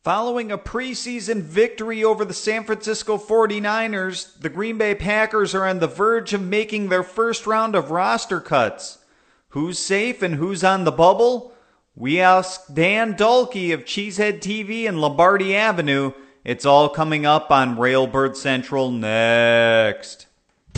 Following a preseason victory over the San Francisco 49ers, the Green Bay Packers are on the verge of making their first round of roster cuts. Who's safe and who's on the bubble? We ask Dan Dalkey of Cheesehead TV and Lombardi Avenue. It's all coming up on Railbird Central next.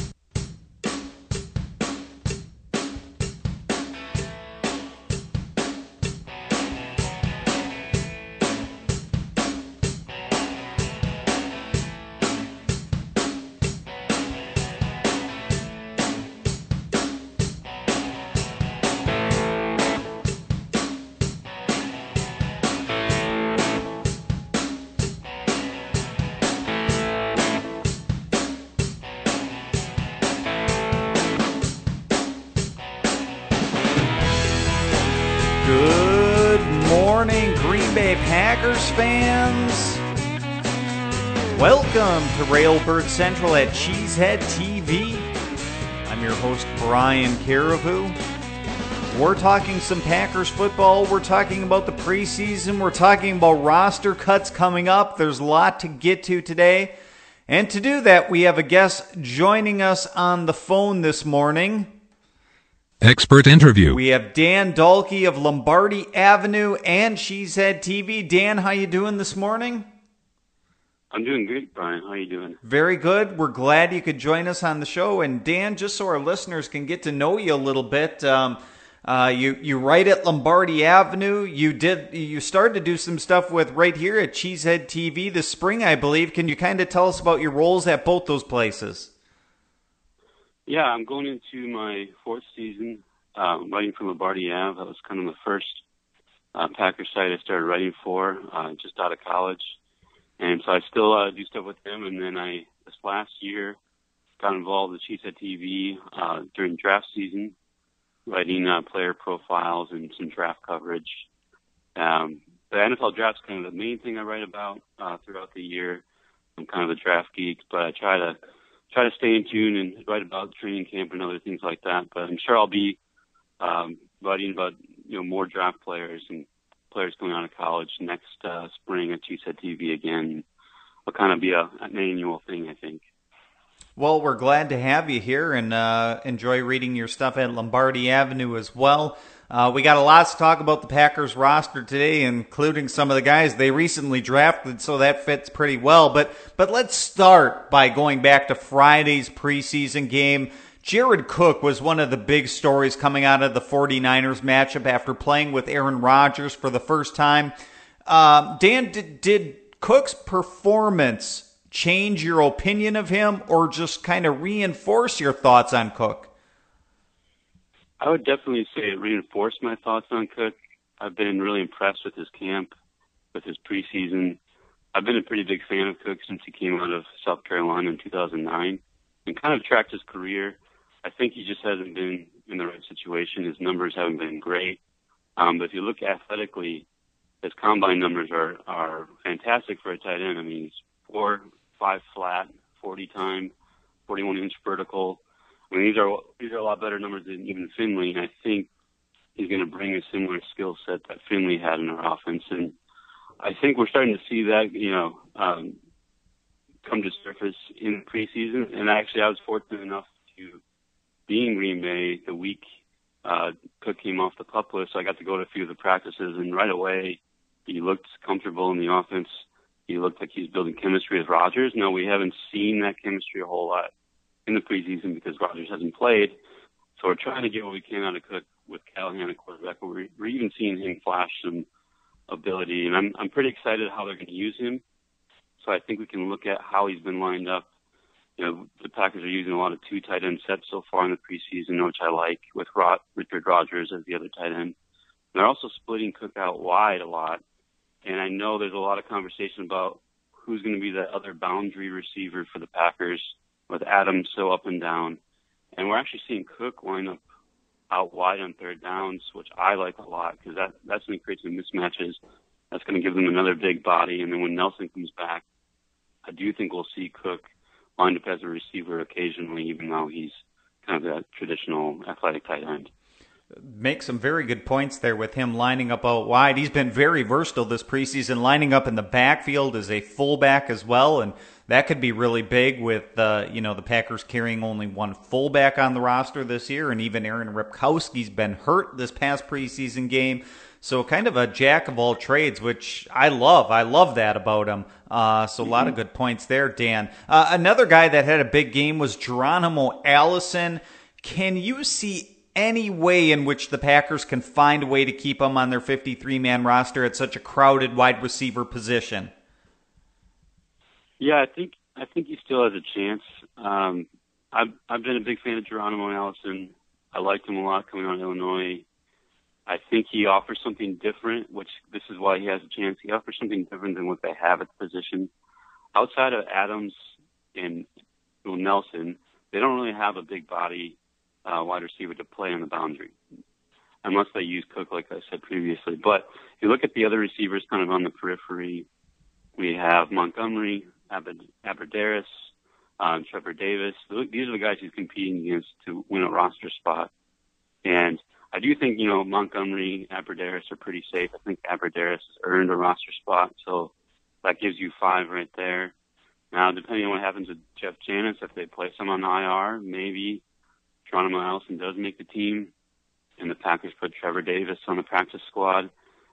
Good morning, Green Bay Packers fans. Welcome to Railbird Central at Cheesehead TV. I'm your host, Brian Caribou. We're talking some Packers football. We're talking about the preseason. We're talking about roster cuts coming up. There's a lot to get to today. And to do that, we have a guest joining us on the phone this morning. Expert interview. We have Dan Dalkey of Lombardi Avenue and Cheesehead TV. Dan, how you doing this morning? I'm doing great, Brian. How you doing? Very good. We're glad you could join us on the show. And Dan, just so our listeners can get to know you a little bit, you write at Lombardi Avenue. You started to do some stuff with right here at Cheesehead TV this spring, I believe. Can you kind of tell us about your roles at both those places? Yeah, I'm going into my fourth season writing for Lombardi Ave. That was kind of the first Packer site I started writing for just out of college. And so I still do stuff with them. And then this last year, got involved with Cheesehead TV during draft season, writing player profiles and some draft coverage. The NFL draft's kind of the main thing I write about throughout the year. I'm kind of a draft geek, but I try to stay in tune and write about training camp and other things like that. But I'm sure I'll be writing about more draft players and players going out of college next spring at Cheesehead TV again. It'll kind of be an annual thing, I think. Well, we're glad to have you here and enjoy reading your stuff at Lombardi Avenue as well. We got a lot to talk about the Packers roster today, including some of the guys they recently drafted, so that fits pretty well. But let's start by going back to Friday's preseason game. Jared Cook was one of the big stories coming out of the 49ers matchup after playing with Aaron Rodgers for the first time. Dan, did Cook's performance change your opinion of him or just kind of reinforce your thoughts on Cook? I would definitely say it reinforced my thoughts on Cook. I've been really impressed with his camp, with his preseason. I've been a pretty big fan of Cook since he came out of South Carolina in 2009 and kind of tracked his career. I think he just hasn't been in the right situation. His numbers haven't been great. But if you look athletically, his combine numbers are fantastic for a tight end. I mean, he's 4.5 flat, 40 time, 41-inch vertical. I mean, these are a lot better numbers than even Finley, and I think he's going to bring a similar skill set that Finley had in our offense. And I think we're starting to see that, come to surface in the preseason. And actually, I was fortunate enough to be in Green Bay the week Cook came off the PUP list, so I got to go to a few of the practices, and right away he looked comfortable in the offense. He looked like he's building chemistry with Rodgers. Now, we haven't seen that chemistry a whole lot in the preseason because Rodgers hasn't played. So we're trying to get what we can out of Cook with Callahan at quarterback. But we're even seeing him flash some ability, and I'm pretty excited how they're going to use him. So I think we can look at how he's been lined up. The Packers are using a lot of two tight end sets so far in the preseason, which I like, with Richard Rodgers as the other tight end. They're also splitting Cook out wide a lot, and I know there's a lot of conversation about who's going to be that other boundary receiver for the Packers, with Adams so up and down. And we're actually seeing Cook line up out wide on third downs, which I like a lot because that's going to create some mismatches. That's going to give them another big body. And then when Nelson comes back, I do think we'll see Cook lined up as a receiver occasionally, even though he's kind of that traditional athletic tight end. Make some very good points there with him lining up out wide. He's been very versatile this preseason, lining up in the backfield as a fullback as well, and that could be really big with the Packers carrying only one fullback on the roster this year, and even Aaron Ripkowski's been hurt this past preseason game. So kind of a jack of all trades, which I love. I love that about him. So a lot of good points there, Dan. Another guy that had a big game was Geronimo Allison. Can you see any way in which the Packers can find a way to keep him on their 53-man roster at such a crowded wide receiver position? Yeah, I think he still has a chance. I've been a big fan of Geronimo Allison. I liked him a lot coming out of Illinois. I think he offers something different, which this is why he has a chance. He offers something different than what they have at the position. Outside of Adams and Nelson, they don't really have a big body wide receiver to play on the boundary, unless they use Cook, like I said previously. But if you look at the other receivers kind of on the periphery, we have Montgomery, Aberderis, Trevor Davis. These are the guys he's competing against to win a roster spot. And I do think, Montgomery, Aberderis are pretty safe. I think Aberderis has earned a roster spot, so that gives you 5 right there. Now, depending on what happens with Jeff Janis, if they place him on IR, maybe Geronimo Allison does make the team, and the Packers put Trevor Davis on the practice squad.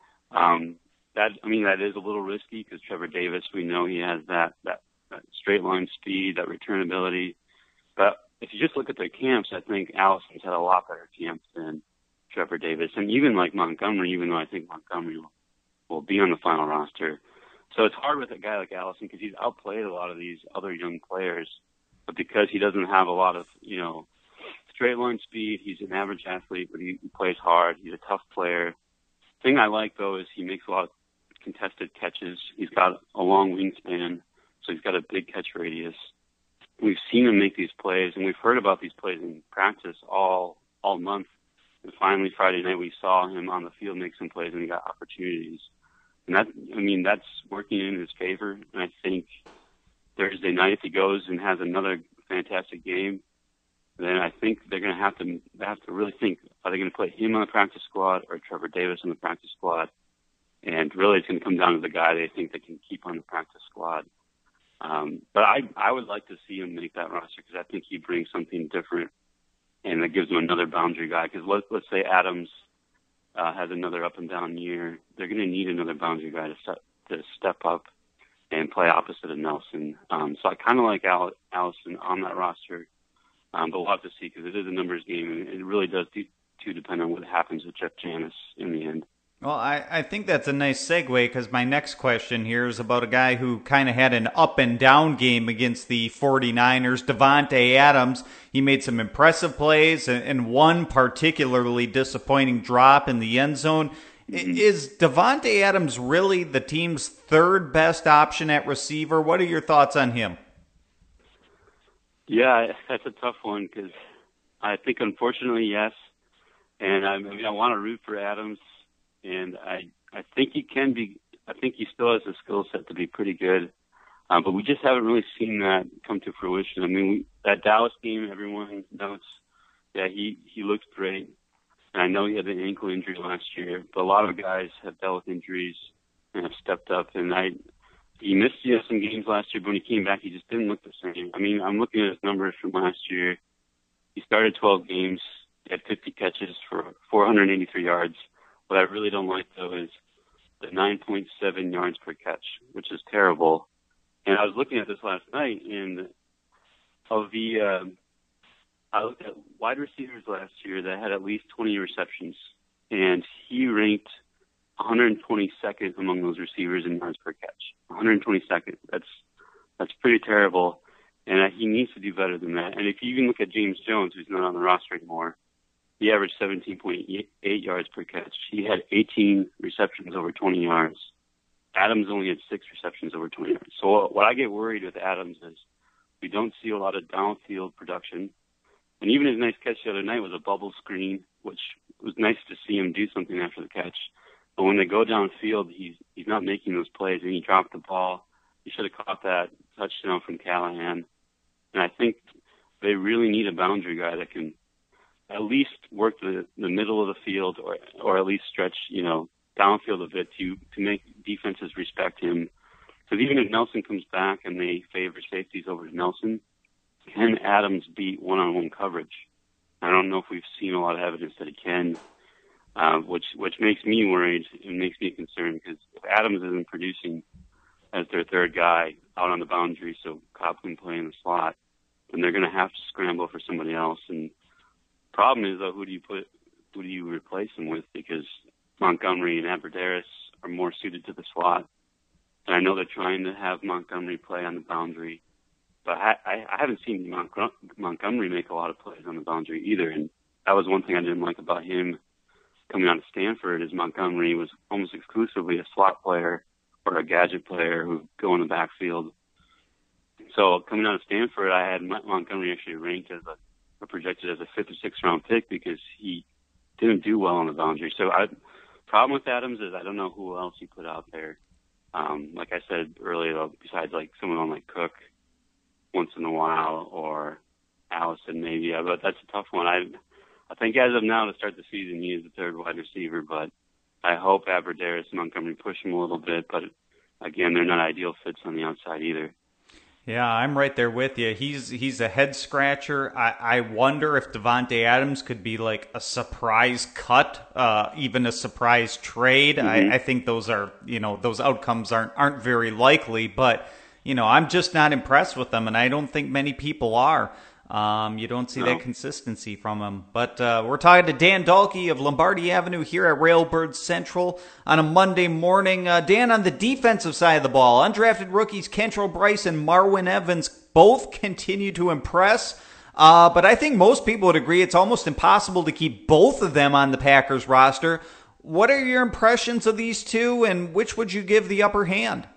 That is a little risky because Trevor Davis, we know he has that straight line speed, that return ability. But if you just look at their camps, I think Allison's had a lot better camps than Trevor Davis, and even like Montgomery, even though I think Montgomery will be on the final roster. So it's hard with a guy like Allison because he's outplayed a lot of these other young players, but because he doesn't have a lot of, straight line speed, he's an average athlete, but he plays hard. He's a tough player. The thing I like, though, is he makes a lot of contested catches. He's got a long wingspan, so he's got a big catch radius. We've seen him make these plays, and we've heard about these plays in practice all month. And finally, Friday night, we saw him on the field make some plays, and he got opportunities. And that's working in his favor. And I think Thursday night, if he goes and has another fantastic game, then I think they're going to have to really think, are they going to put him on the practice squad or Trevor Davis on the practice squad? And really, it's going to come down to the guy they think they can keep on the practice squad. But I would like to see him make that roster because I think he brings something different, and that gives him another boundary guy. Because let's say Adams has another up and down year, they're going to need another boundary guy to step up and play opposite of Nelson. So I kind of like Allison on that roster, but we'll have to see because it is a numbers game, and it really does depend on what happens with Jeff Janis in the end. Well, I think that's a nice segue because my next question here is about a guy who kind of had an up and down game against the 49ers, Davante Adams. He made some impressive plays and one particularly disappointing drop in the end zone. Is Davante Adams really the team's third best option at receiver? What are your thoughts on him? Yeah, that's a tough one because I think, unfortunately, yes. And I want to root for Adams. And I think he can be. I think he still has the skill set to be pretty good, but we just haven't really seen that come to fruition. I mean, that Dallas game, everyone knows that he looked great, and I know he had an ankle injury last year. But a lot of guys have dealt with injuries and have stepped up. And he missed some games last year, but when he came back, he just didn't look the same. I mean, I'm looking at his numbers from last year. He started 12 games, he had 50 catches for 483 yards. What I really don't like, though, is the 9.7 yards per catch, which is terrible. And I was looking at this last night, and I looked at wide receivers last year that had at least 20 receptions, and he ranked 122nd among those receivers in yards per catch. 122nd. That's pretty terrible, and he needs to do better than that. And if you even look at James Jones, who's not on the roster anymore, he averaged 17.8 yards per catch. He had 18 receptions over 20 yards. Adams only had 6 receptions over 20 yards. So what I get worried with Adams is we don't see a lot of downfield production. And even his nice catch the other night was a bubble screen, which was nice to see him do something after the catch. But when they go downfield, he's not making those plays, and he dropped the ball. He should have caught that touchdown from Callahan. And I think they really need a boundary guy that can at least work the middle of the field, or at least stretch, downfield a bit to make defenses respect him. Because even if Nelson comes back and they favor safeties over Nelson, can Adams beat one-on-one coverage? I don't know if we've seen a lot of evidence that he can, which makes me worried and makes me concerned, because if Adams isn't producing as their third guy out on the boundary so Cobb can play in the slot, then they're going to have to scramble for somebody else. And problem is, though, who do you replace him with? Because Montgomery and Aberderis are more suited to the slot. And I know they're trying to have Montgomery play on the boundary, but I haven't seen Montgomery make a lot of plays on the boundary either. And that was one thing I didn't like about him coming out of Stanford, is Montgomery was almost exclusively a slot player or a gadget player who would go in the backfield. So coming out of Stanford, I had Montgomery actually ranked as or projected as a 5th or 6th round pick because he didn't do well on the boundary. So problem with Adams is I don't know who else he put out there. Like I said earlier, though, besides like someone like Cook once in a while, or Allison maybe, but that's a tough one. I think as of now, to start the season, he is the third wide receiver, but I hope Aberderis and Montgomery push him a little bit. But again, they're not ideal fits on the outside either. Yeah, I'm right there with you. He's a head scratcher. I wonder if Davante Adams could be like a surprise cut, even a surprise trade. Mm-hmm. I think those are, those outcomes aren't very likely, but I'm just not impressed with them, and I don't think many people are. You don't see that consistency from him. But we're talking to Dan Dahlke of Lombardi Avenue here at Railbird Central on a Monday morning. Dan, on the defensive side of the ball, undrafted rookies Kentrell Brice and Marwin Evans both continue to impress. But I think most people would agree it's almost impossible to keep both of them on the Packers roster. What are your impressions of these two, and which would you give the upper hand?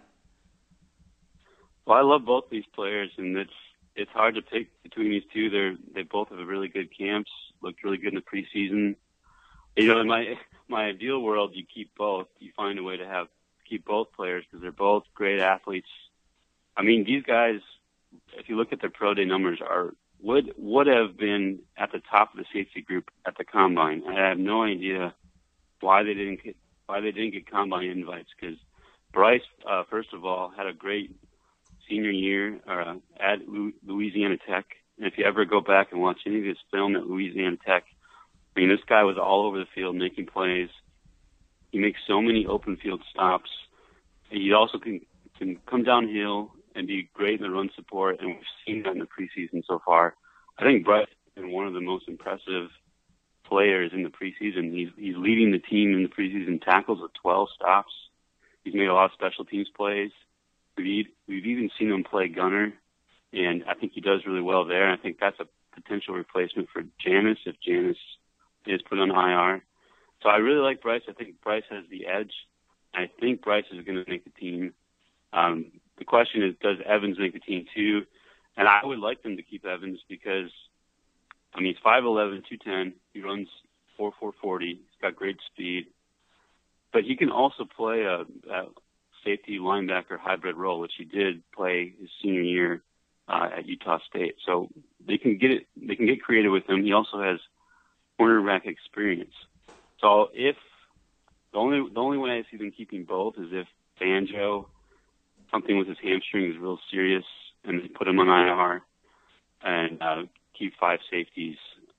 Well, I love both these players, and it's hard to pick between these two. They both have really good camps, looked really good in the preseason. In my ideal world, you keep both. You find a way to keep both players because they're both great athletes. I mean, these guys, if you look at their pro day numbers, would have been at the top of the safety group at the combine. I have no idea why they didn't get combine invites, because Brice, first of all, had a great senior year at Louisiana Tech. And if you ever go back and watch any of his film at Louisiana Tech, I mean, this guy was all over the field making plays. He makes so many open field stops. He also can come downhill and be great in the run support, and we've seen that in the preseason so far. I think Brice has been one of the most impressive players in the preseason. He's leading the team in the preseason tackles with 12 stops. He's made a lot of special teams plays. We've even seen him play gunner, and I think he does really well there. And I think that's a potential replacement for Janis if Janis is put on IR. So I really like Brice. I think Brice has the edge. I think Brice is going to make the team. The question is, does Evans make the team too? And I would like them to keep Evans because, I mean, he's 5'11", 210. He runs 4.40. He's got great speed. But he can also play a safety linebacker hybrid role, which he did play his senior year at Utah State. So they can get creative with him. He also has cornerback experience. So if the only way I see them keeping both is if Banjo, something with his hamstring is real serious, and they put him on IR and keep 5 safeties.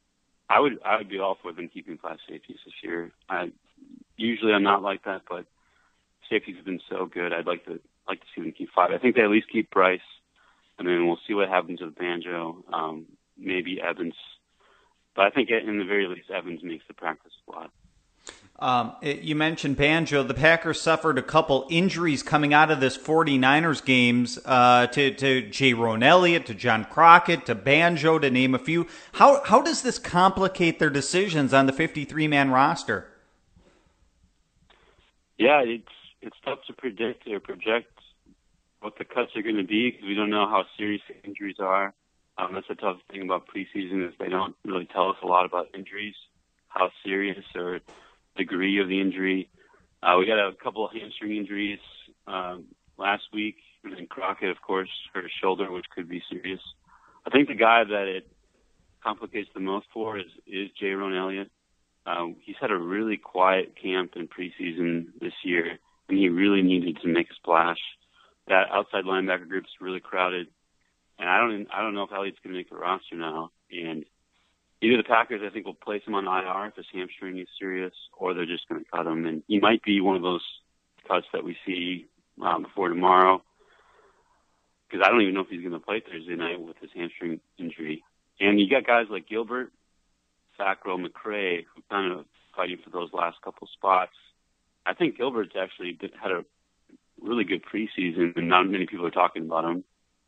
I would be all for them keeping 5 safeties this year. Usually I'm not like that, but safeties have been so good. I'd like to see them keep 5. I think they at least keep Brice, and then we'll see what happens with Banjo. Maybe Evans, but I think in the very least Evans makes the practice squad. You mentioned Banjo. The Packers suffered a couple injuries coming out of this 49ers games to Jayrone Elliott, to John Crockett, to Banjo, to name a few. How does this complicate their decisions on the 53-man roster? Yeah, it's tough to predict or project what the cuts are going to be because we don't know how serious the injuries are. That's the tough thing about preseason is they don't really tell us a lot about injuries, how serious or degree of the injury. We got a couple of hamstring injuries last week, and then Crockett, of course, hurt his shoulder, which could be serious. I think the guy that complicates the most for is Jaron Elliott. He's had a really quiet camp in preseason this year, and he really needed to make a splash. That outside linebacker group is really crowded, and I don't know if Elliott's going to make the roster now. And either the Packers, I think, will place him on IR if his hamstring is serious, or they're just going to cut him. And he might be one of those cuts that we see before tomorrow, because I don't even know if he's going to play Thursday night with his hamstring injury. And you got guys like Gilbert, Fackrell, McCray, who kind of fighting for those last couple spots. I think Gilbert's actually had a really good preseason, and not many people are talking about him.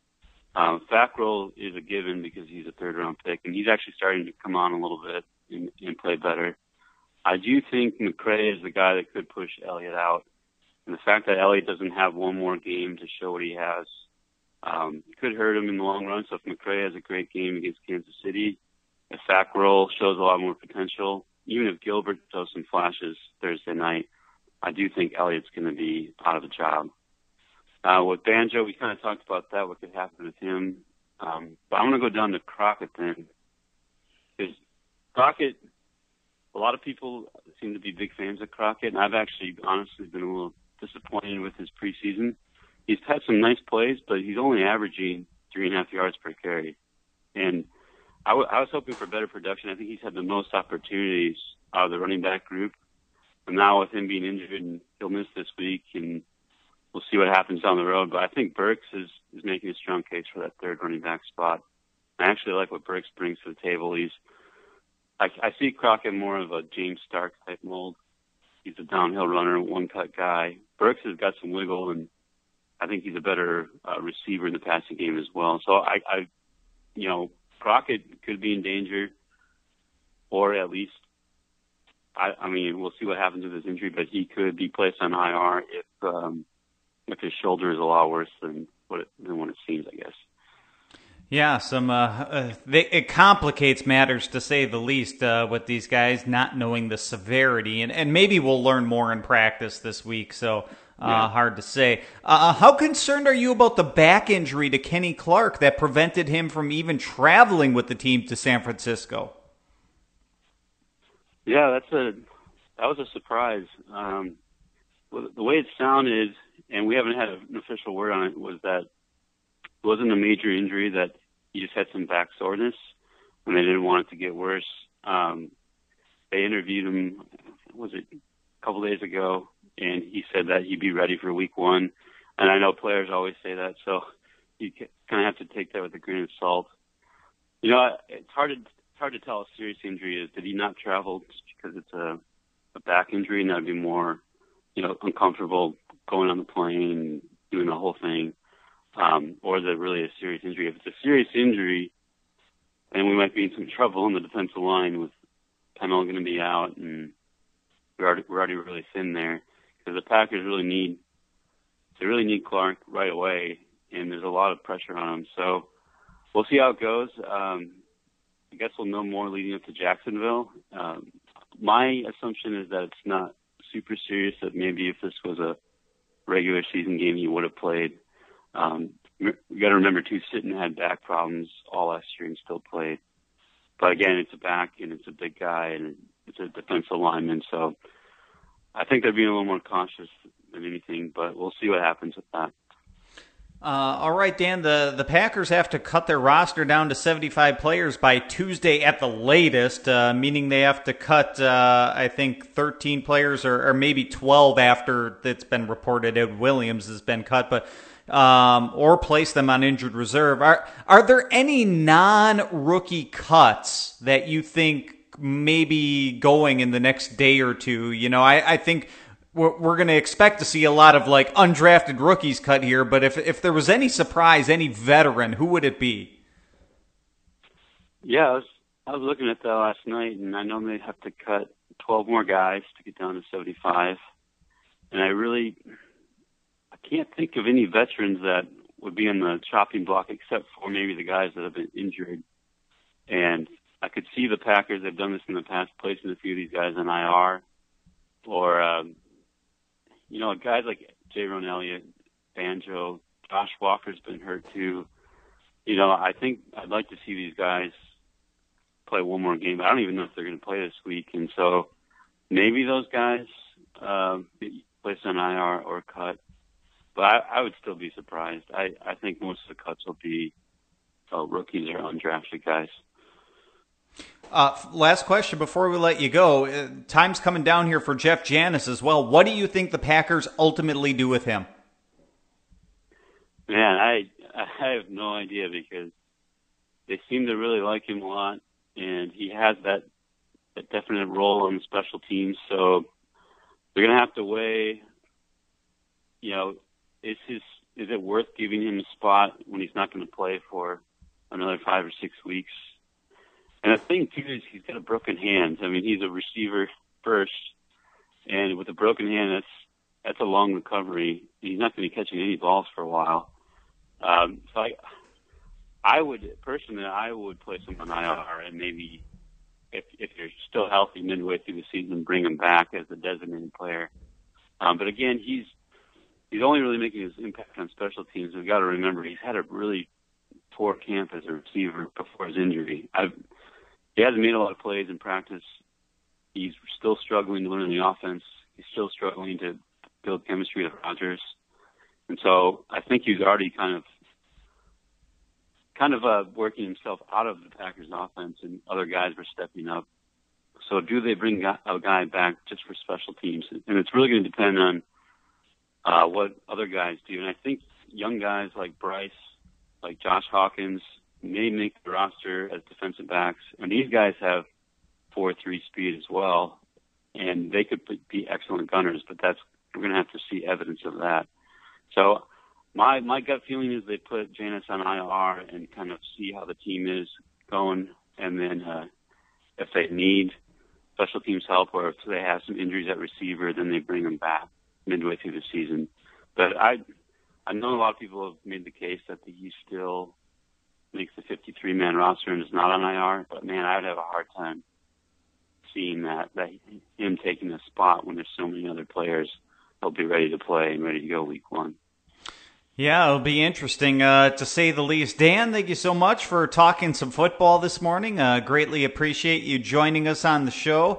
Fackrell is a given because he's a third-round pick, and he's actually starting to come on a little bit and play better. I do think McCray is the guy that could push Elliott out. And the fact that Elliott doesn't have one more game to show what he has could hurt him in the long run. So if McCray has a great game against Kansas City, if Fackrell shows a lot more potential, even if Gilbert shows some flashes Thursday night, I do think Elliott's going to be out of a job. With Banjo, we kind of talked about that, what could happen with him. But I'm going to go down to Crockett then. Because Crockett, a lot of people seem to be big fans of Crockett, and I've actually honestly been a little disappointed with his preseason. He's had some nice plays, but he's only averaging 3.5 yards per carry. And I was hoping for better production. I think he's had the most opportunities out of the running back group. And now with him being injured, and he'll miss this week, and we'll see what happens down the road. But I think Burks is making a strong case for that third running back spot. I actually like what Burks brings to the table. I see Crockett more of a James Stark type mold. He's a downhill runner, one-cut guy. Burks has got some wiggle, and I think he's a better receiver in the passing game as well. So Crockett could be in danger, or at least, I mean, we'll see what happens with his injury, but he could be placed on IR if his shoulder is a lot worse than what it seems, I guess. Yeah, it complicates matters to say the least with these guys not knowing the severity, and maybe we'll learn more in practice this week. So hard to say. How concerned are you about the back injury to Kenny Clark that prevented him from even traveling with the team to San Francisco? Yeah, that was a surprise. The way it sounded, and we haven't had an official word on it, was that it wasn't a major injury, that he just had some back soreness, and they didn't want it to get worse. They interviewed him, was it a couple days ago, and he said that he'd be ready for week 1. And I know players always say that, so you kind of have to take that with a grain of salt. You know, it's hard to tell a serious injury is. Did he not travel just because it's a back injury, and that'd be more, uncomfortable going on the plane, doing the whole thing? Or is it really a serious injury? If it's a serious injury, then we might be in some trouble on the defensive line with Pennell going to be out, and we're already really thin there, because the Packers really need Clark right away, and there's a lot of pressure on him. So we'll see how it goes. I guess we'll know more leading up to Jacksonville. My assumption is that it's not super serious, that maybe if this was a regular season game, he would have played. You got to remember, too, Sitton had back problems all last year and still played. But again, it's a back, and it's a big guy, and it's a defensive lineman. So I think they're being a little more cautious than anything, but we'll see what happens with that. All right, Dan, the Packers have to cut their roster down to 75 players by Tuesday at the latest, meaning they have to cut, I think, 13 players or maybe 12 after it's been reported Ed Williams has been cut, but or place them on injured reserve. Are there any non-rookie cuts that you think may be going in the next day or two? I think we're going to expect to see a lot of undrafted rookies cut here, but if there was any surprise, any veteran, who would it be? Yeah, I was looking at that last night, and I know they have to cut 12 more guys to get down to 75. And I can't think of any veterans that would be on the chopping block except for maybe the guys that have been injured. And I could see the Packers, they've done this in the past, placing a few of these guys on IR, or guys like Jaron Elliott, Banjo, Josh Walker's been hurt too. I think I'd like to see these guys play one more game. But I don't even know if they're going to play this week. And so maybe those guys get placed on IR or cut. But I would still be surprised. I think most of the cuts will be rookies or undrafted guys. Last question before we let you go. Time's coming down here for Jeff Janis as well. What do you think the Packers ultimately do with him? Man, I have no idea, because they seem to really like him a lot, and he has that definite role on the special teams. So they're going to have to weigh, is it worth giving him a spot when he's not going to play for another 5 or 6 weeks? And the thing, too, is he's got a broken hand. I mean, he's a receiver first, and with a broken hand, that's a long recovery. He's not going to be catching any balls for a while. So I would place him on IR, and maybe if you're still healthy midway through the season, bring him back as a designated player. But again, he's only really making his impact on special teams. We've got to remember he's had a really poor camp as a receiver before his injury. He hasn't made a lot of plays in practice. He's still struggling to learn the offense. He's still struggling to build chemistry with Rodgers. And so I think he's already kind of working himself out of the Packers offense, and other guys were stepping up. So do they bring a guy back just for special teams? And it's really going to depend on what other guys do. And I think young guys like Bryce, like Josh Hawkins, may make the roster as defensive backs. And these guys have 4.3 speed as well, and they could be excellent gunners, but we're going to have to see evidence of that. So my gut feeling is they put Janis on IR and kind of see how the team is going, and then if they need special teams help or if they have some injuries at receiver, then they bring them back midway through the season. But I know a lot of people have made the case that he still makes the 53-man roster and is not on IR, but man, I would have a hard time seeing that him taking a spot when there's so many other players that'll be ready to play and ready to go week 1. Yeah, it'll be interesting, to say the least. Dan, thank you so much for talking some football this morning. Greatly appreciate you joining us on the show.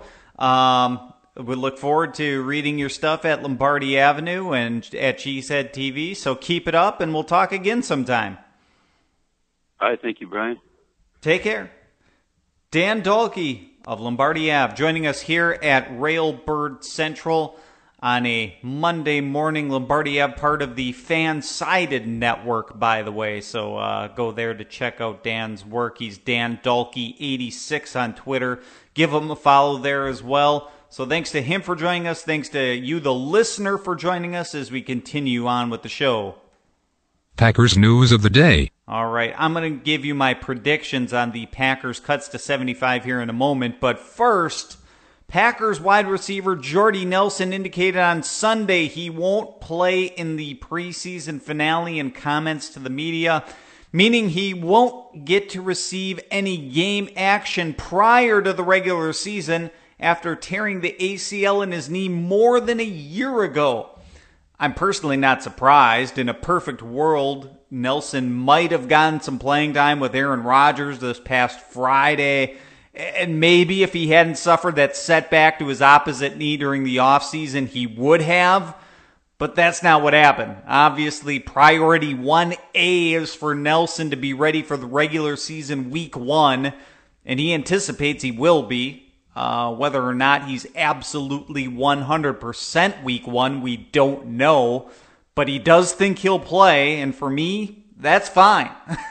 We look forward to reading your stuff at Lombardi Avenue and at Cheesehead TV, so keep it up, and we'll talk again sometime. All right, thank you, Brian. Take care. Dan Dahlke of Lombardi Ave joining us here at Railbird Central on a Monday morning. Lombardi Ave, part of the Fansided Network, by the way. So go there to check out Dan's work. He's Dan Dahlke86 on Twitter. Give him a follow there as well. So thanks to him for joining us. Thanks to you, the listener, for joining us as we continue on with the show. Packers news of the day. All right, I'm going to give you my predictions on the Packers cuts to 75 here in a moment. But first, Packers wide receiver Jordy Nelson indicated on Sunday he won't play in the preseason finale in comments to the media, meaning he won't get to receive any game action prior to the regular season after tearing the ACL in his knee more than a year ago. I'm personally not surprised. In a perfect world, Nelson might have gotten some playing time with Aaron Rodgers this past Friday. And maybe if he hadn't suffered that setback to his opposite knee during the offseason, he would have. But that's not what happened. Obviously, priority 1A is for Nelson to be ready for the regular season week 1. And he anticipates he will be. Whether or not he's absolutely 100% week 1, we don't know. But he does think he'll play, and for me, that's fine.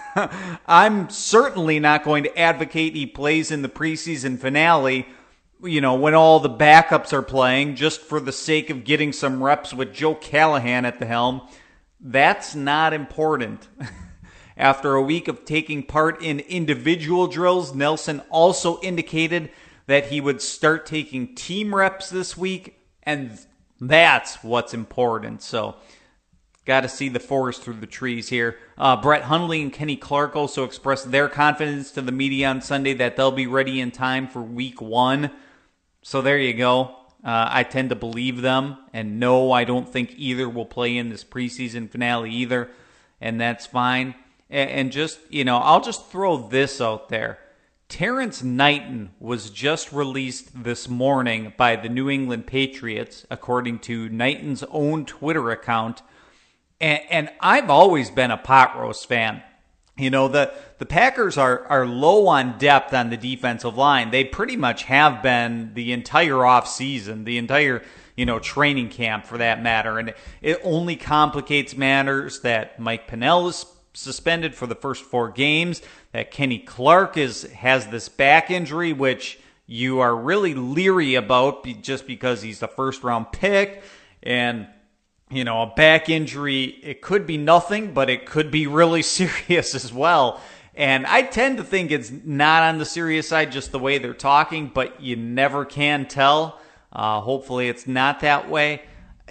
I'm certainly not going to advocate he plays in the preseason finale, when all the backups are playing, just for the sake of getting some reps with Joe Callahan at the helm. That's not important. After a week of taking part in individual drills, Nelson also indicated that he would start taking team reps this week, and that's what's important. So, got to see the forest through the trees here. Brett Hundley and Kenny Clark also expressed their confidence to the media on Sunday that they'll be ready in time for week 1. So there you go. I tend to believe them, and no, I don't think either will play in this preseason finale either, and that's fine. And just, I'll just throw this out there. Terrence Knighton was just released this morning by the New England Patriots, according to Knighton's own Twitter account. And I've always been a pot roast fan. You know, the Packers are low on depth on the defensive line. They pretty much have been the entire offseason, the entire, training camp for that matter. And it only complicates matters that Mike Pennell is suspended for the first 4 games, that Kenny Clark has this back injury, which you are really leery about just because he's the first-round pick. And, a back injury, it could be nothing, but it could be really serious as well. And I tend to think it's not on the serious side, just the way they're talking, but you never can tell. Hopefully it's not that way.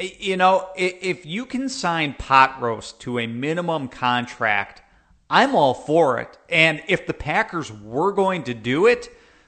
If you can sign Pot Roast to a minimum contract, I'm all for it. And if the Packers were going to do it,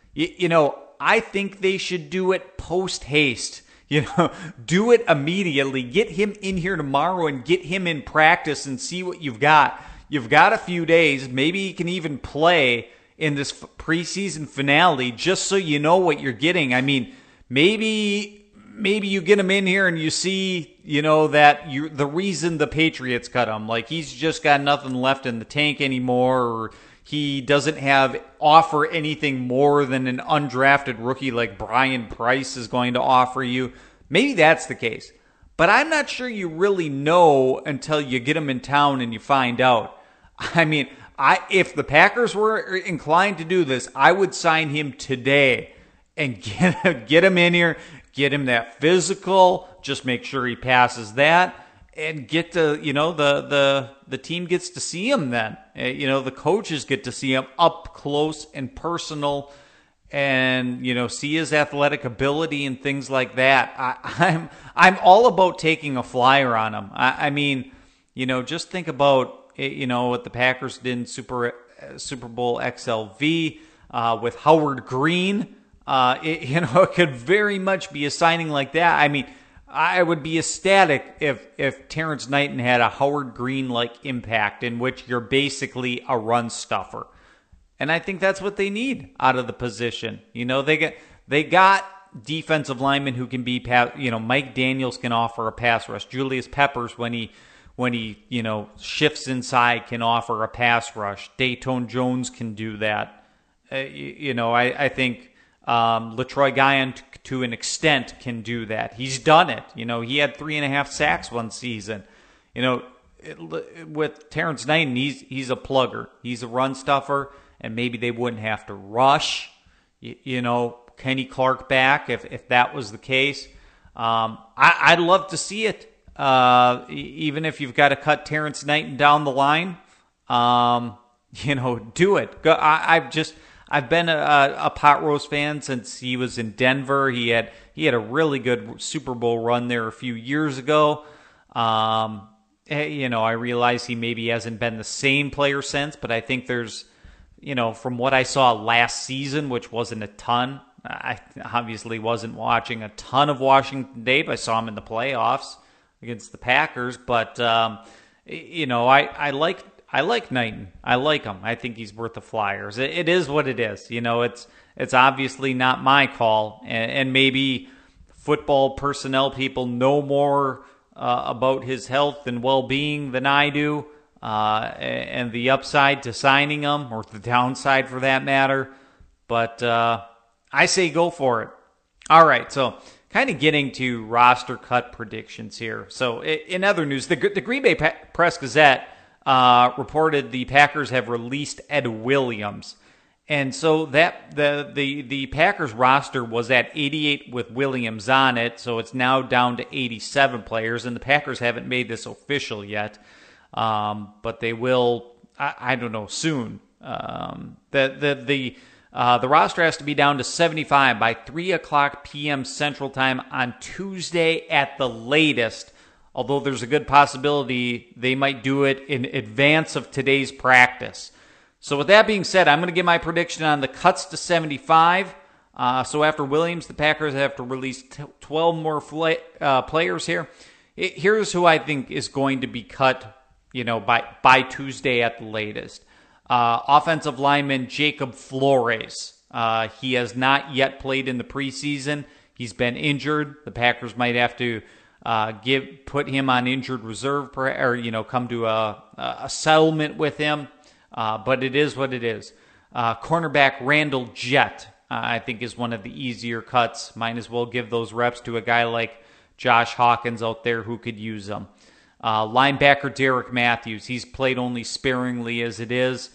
I think they should do it post-haste. Do it immediately. Get him in here tomorrow and get him in practice and see what you've got. You've got a few days. Maybe he can even play in this preseason finale just so you know what you're getting. I mean, maybe you get him in here and you see, that the reason the Patriots cut him, like he's just got nothing left in the tank anymore, or he doesn't offer anything more than an undrafted rookie like Brian Price is going to offer you. Maybe that's the case. But I'm not sure you really know until you get him in town and you find out. I mean, if the Packers were inclined to do this, I would sign him today and get him in here, get him that physical, just make sure he passes that, and get to, the team gets to see him then. The coaches get to see him up close and personal and, see his athletic ability and things like that. I'm all about taking a flyer on him. I mean, just think about, what the Packers did in Super Bowl XLV with Howard Green. It could very much be a signing like that. I mean, I would be ecstatic if Terrence Knighton had a Howard Green-like impact in which you're basically a run stuffer. And I think that's what they need out of the position. They got defensive linemen who can be, Mike Daniels can offer a pass rush. Julius Peppers, when he shifts inside, can offer a pass rush. Dayton Jones can do that. I think LaTroy Guion to an extent can do that. He's done it. He had 3.5 sacks one season. With Terrence Knighton, he's a plugger. He's a run stuffer, and maybe they wouldn't have to rush, Kenny Clark back if that was the case. I'd love to see it. Even if you've got to cut Terrence Knighton down the line, do it. I've been a Pot Roast fan since he was in Denver. He had a really good Super Bowl run there a few years ago. I realize he maybe hasn't been the same player since, but I think there's, from what I saw last season, which wasn't a ton. I obviously wasn't watching a ton of Washington State. I saw him in the playoffs against the Packers, but I like Knighton. I like him. I think he's worth the Flyers. It is what it is. It's obviously not my call, and maybe football personnel people know more about his health and well-being than I do, and the upside to signing him, or the downside for that matter. But I say go for it. All right, so kind of getting to roster cut predictions here. So in other news, the Green Bay Press-Gazette reported the Packers have released Ed Williams. And so that the Packers roster was at 88 with Williams on it, so it's now down to 87 players, and the Packers haven't made this official yet, but they will, I don't know, soon. The roster has to be down to 75 by 3 o'clock p.m. Central Time on Tuesday at the latest, although there's a good possibility they might do it in advance of today's practice. So with that being said, I'm going to give my prediction on the cuts to 75. So after Williams, the Packers have to release 12 more players here. Here's who I think is going to be cut, by Tuesday at the latest. Offensive lineman Jacob Flores. He has not yet played in the preseason. He's been injured. The Packers might have to put him on injured reserve, or come to a settlement with him. But it is what it is. Cornerback Randall Jett, I think, is one of the easier cuts. Might as well give those reps to a guy like Josh Hawkins out there who could use them. Linebacker Derek Matthews, he's played only sparingly as it is,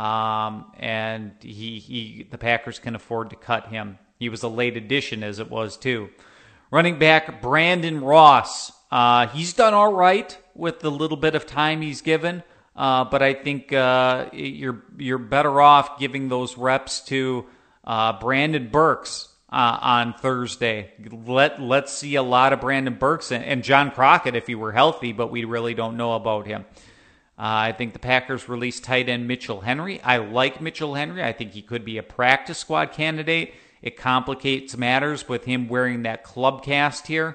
and the Packers can afford to cut him. He was a late addition as it was too. Running back Brandon Ross, he's done all right with the little bit of time he's given, but I think you're better off giving those reps to Brandon Burks on Thursday. Let's see a lot of Brandon Burks and John Crockett if he were healthy, but we really don't know about him. I think the Packers released tight end Mitchell Henry. I like Mitchell Henry. I think he could be a practice squad candidate. It complicates matters with him wearing that club cast here.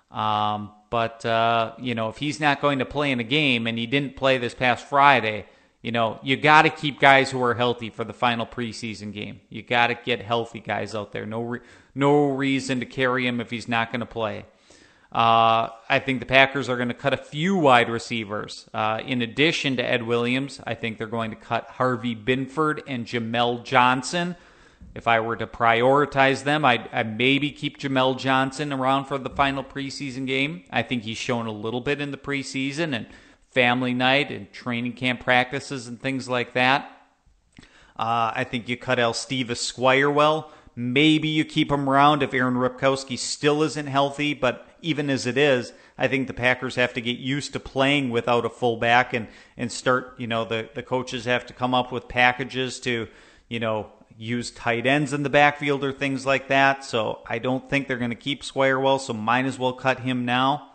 But if he's not going to play in a game, and he didn't play this past Friday, you got to keep guys who are healthy for the final preseason game. You got to get healthy guys out there. No reason to carry him if he's not going to play. I think the Packers are going to cut a few wide receivers. In addition to Ed Williams, I think they're going to cut Harvey Binford and Jamel Johnson. If I were to prioritize them, I'd maybe keep Jamel Johnson around for the final preseason game. I think he's shown a little bit in the preseason and family night and training camp practices and things like that. I think you cut Steve Squirewell. Maybe you keep him around if Aaron Ripkowski still isn't healthy, but even as it is, I think the Packers have to get used to playing without a fullback and start, the coaches have to come up with packages to, use tight ends in the backfield or things like that. So I don't think they're going to keep Squirewell, so might as well cut him now.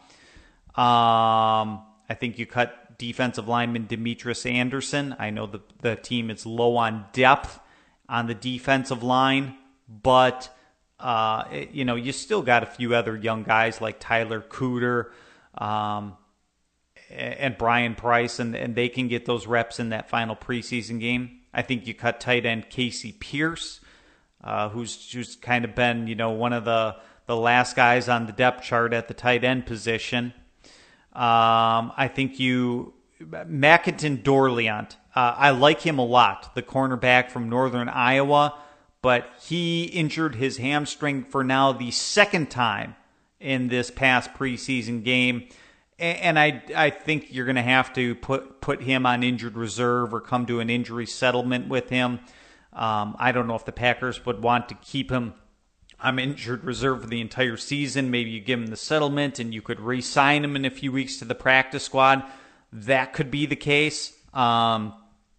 I think you cut defensive lineman Demetrius Anderson. I know the team is low on depth on the defensive line, but you still got a few other young guys like Tyler Cooter and Brian Price, and they can get those reps in that final preseason game. I think you cut tight end Casey Pierce, who's kind of been one of the last guys on the depth chart at the tight end position. I think Mackinton Dorleant. I like him a lot, the cornerback from Northern Iowa, but he injured his hamstring for now the second time in this past preseason game. And I think you're going to have to put him on injured reserve or come to an injury settlement with him. I don't know if the Packers would want to keep him on injured reserve for the entire season. Maybe you give him the settlement and you could re-sign him in a few weeks to the practice squad. That could be the case. But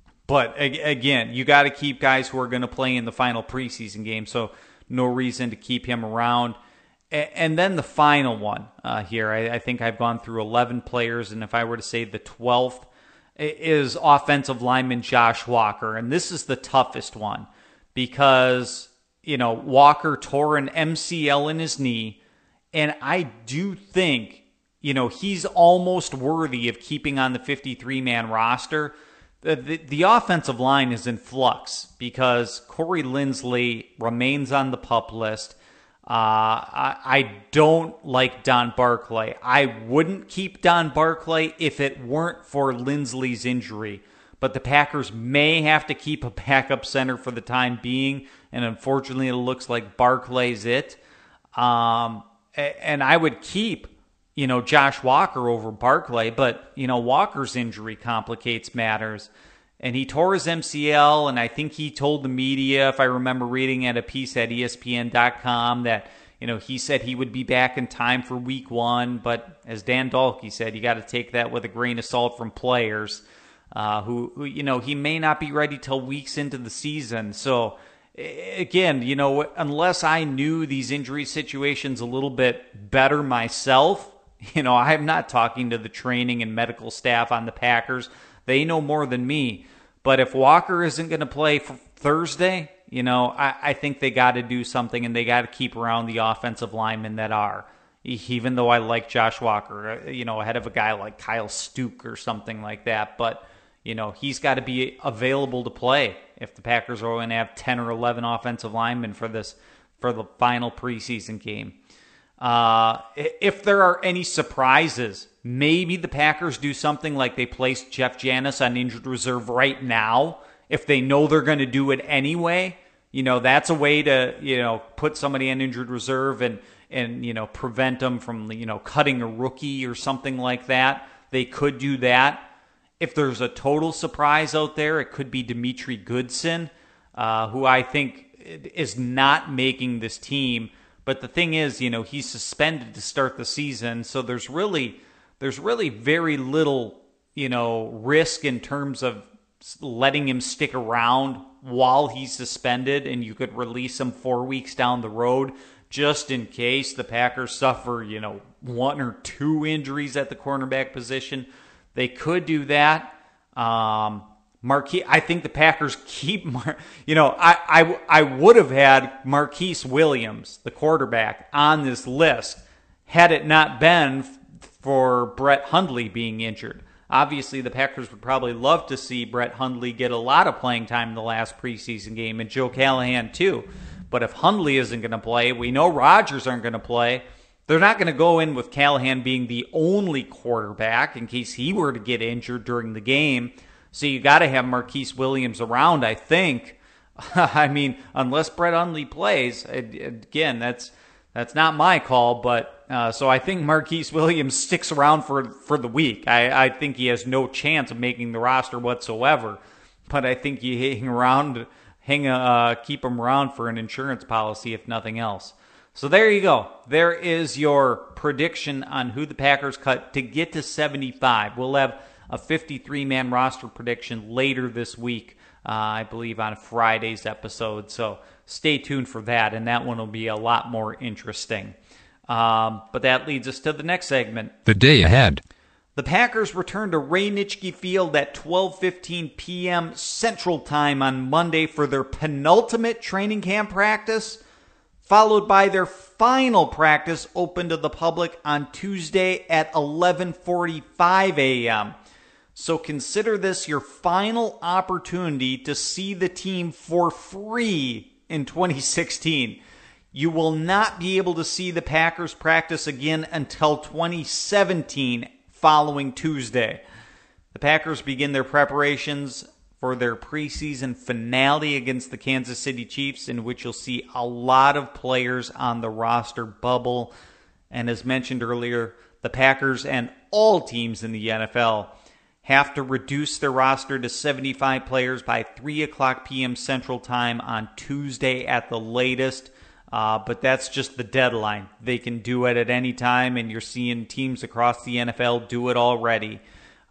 again, you got to keep guys who are going to play in the final preseason game. So no reason to keep him around. And then the final one here, I think I've gone through 11 players, and if I were to say the 12th is offensive lineman Josh Walker. And this is the toughest one because, Walker tore an MCL in his knee, and I do think, he's almost worthy of keeping on the 53-man roster. The offensive line is in flux because Corey Linsley remains on the PUP list. I don't like Don Barclay. I wouldn't keep Don Barclay if it weren't for Linsley's injury. But the Packers may have to keep a backup center for the time being. And unfortunately, it looks like Barclay's it. And I would keep, Josh Walker over Barclay. But, Walker's injury complicates matters. And he tore his MCL, and I think he told the media, if I remember reading at a piece at ESPN.com, that, he said he would be back in time for week 1. But as Dan Dahlke said, you got to take that with a grain of salt from players who he may not be ready till weeks into the season. So, again, unless I knew these injury situations a little bit better myself, I'm not talking to the training and medical staff on the Packers. They know more than me. But if Walker isn't going to play for Thursday, I think they got to do something, and they got to keep around the offensive linemen that are. Even though I like Josh Walker, ahead of a guy like Kyle Stuke or something like that. But, he's got to be available to play if the Packers are going to have 10 or 11 offensive linemen for the final preseason game. If there are any surprises, maybe the Packers do something like they place Jeff Janis on injured reserve right now. If they know they're going to do it anyway, that's a way to, put somebody on injured reserve and prevent them from, cutting a rookie or something like that. They could do that. If there's a total surprise out there, it could be Dimitri Goodson, who I think is not making this team. But the thing is, he's suspended to start the season, so there's really very little, risk in terms of letting him stick around while he's suspended, and you could release him 4 weeks down the road just in case the Packers suffer, 1 or 2 injuries at the cornerback position. They could do that. Marquise, I think the Packers keep, I would have had Marquise Williams, the quarterback, on this list had it not been for Brett Hundley being injured. Obviously, the Packers would probably love to see Brett Hundley get a lot of playing time in the last preseason game, and Joe Callahan too. But if Hundley isn't going to play, we know Rodgers aren't going to play. They're not going to go in with Callahan being the only quarterback in case he were to get injured during the game. So you got to have Marquise Williams around, I think. I mean, unless Brett Hundley plays, again, that's not my call. But so I think Marquise Williams sticks around for the week. I think he has no chance of making the roster whatsoever. But I think you keep him around for an insurance policy, if nothing else. So there you go. There is your prediction on who the Packers cut to get to 75. We'll have a 53-man roster prediction later this week, I believe on Friday's episode. So stay tuned for that, and that one will be a lot more interesting. But that leads us to the next segment. The day ahead. The Packers return to Ray Nitschke Field at 12:15 p.m. Central Time on Monday for their penultimate training camp practice, followed by their final practice open to the public on Tuesday at 11:45 a.m. So consider this your final opportunity to see the team for free in 2016. You will not be able to see the Packers practice again until 2017 following Tuesday. The Packers begin their preparations for their preseason finale against the Kansas City Chiefs, in which you'll see a lot of players on the roster bubble. And as mentioned earlier, the Packers and all teams in the NFL have to reduce their roster to 75 players by 3 o'clock p.m. Central Time on Tuesday at the latest. But that's just the deadline. They can do it at any time, and you're seeing teams across the NFL do it already.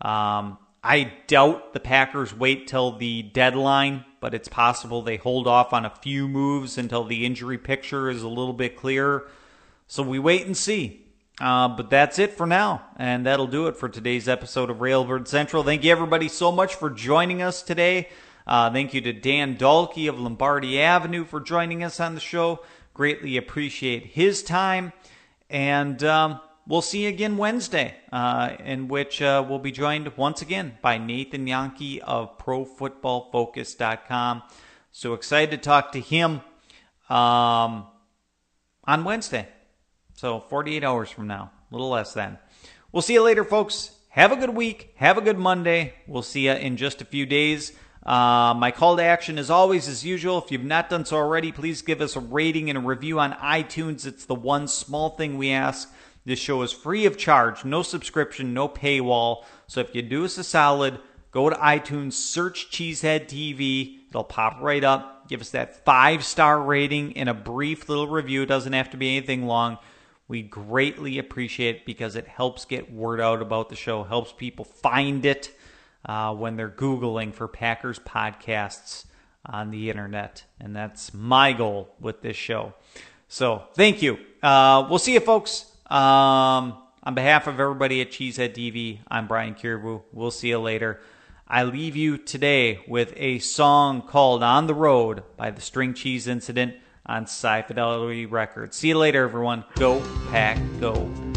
I doubt the Packers wait till the deadline, but it's possible they hold off on a few moves until the injury picture is a little bit clearer. So we wait and see. But that's it for now, and that'll do it for today's episode of Railbird Central. Thank you, everybody, so much for joining us today. Thank you to Dan Dahlke of Lombardi Avenue for joining us on the show. Greatly appreciate his time, and we'll see you again Wednesday, in which we'll be joined once again by Nathan Yankee of ProFootballFocus.com. So excited to talk to him on Wednesday. So 48 hours from now, a little less than. We'll see you later, folks. Have a good week. Have a good Monday. We'll see you in just a few days. My call to action is always as usual. If you've not done so already, please give us a rating and a review on iTunes. It's the one small thing we ask. This show is free of charge, no subscription, no paywall. So if you do us a solid, go to iTunes, search Cheesehead TV. It'll pop right up. Give us that 5-star rating and a brief little review. It doesn't have to be anything long. We greatly appreciate it because it helps get word out about the show, helps people find it when they're Googling for Packers podcasts on the internet. And that's my goal with this show. So thank you. We'll see you, folks. On behalf of everybody at Cheesehead TV, I'm Brian Kiribu. We'll see you later. I leave you today with a song called On the Road by the String Cheese Incident on Sci Fidelity Records. See you later, everyone. Go Pack Go.